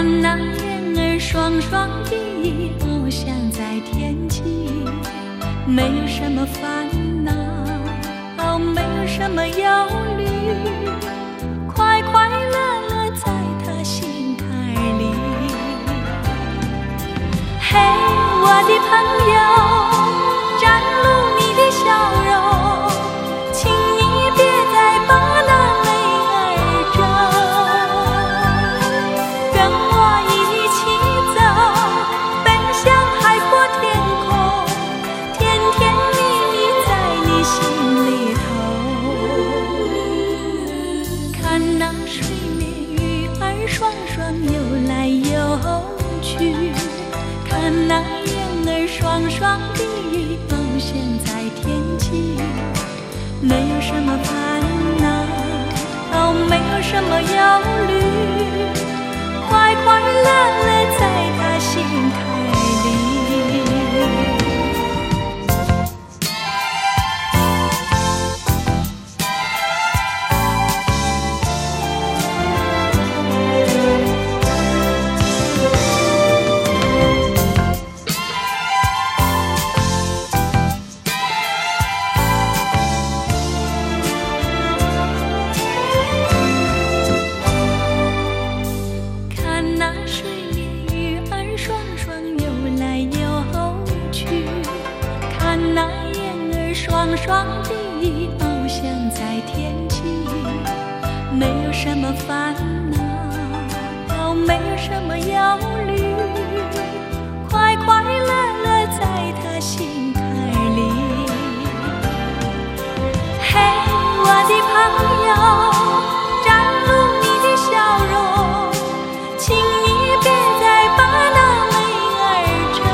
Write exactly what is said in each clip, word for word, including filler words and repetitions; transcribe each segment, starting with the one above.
看那燕儿双双地翱翔在天际，没有什么烦恼，没有什么忧虑，快快乐乐在他心坎里。嘿，我的朋友，展露你的笑容，请你别再把那泪儿皱，跟我一起走，奔向海阔天空，甜甜蜜蜜在你心里头。看那水面鱼儿双双游来游去，看那燕儿双双地翱翔在天际，没有什么烦恼，没有什么忧虑，快快乐乐在他心坎里。那燕儿双双地翱翔在天际，没有什么烦恼，没有什么忧虑，快快乐乐在他心坎里。嘿，我的朋友，展露你的笑容，请你别再把那泪儿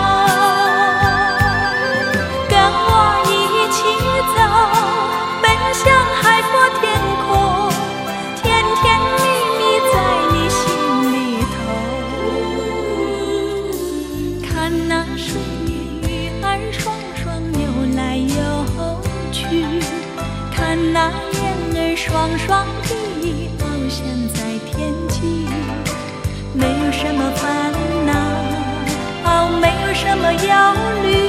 向海阔天空，甜甜蜜蜜在你心里头。看那水面鱼儿双双游来游去，看那燕儿双双地翱翔在天际，没有什么烦恼，没有什么忧虑，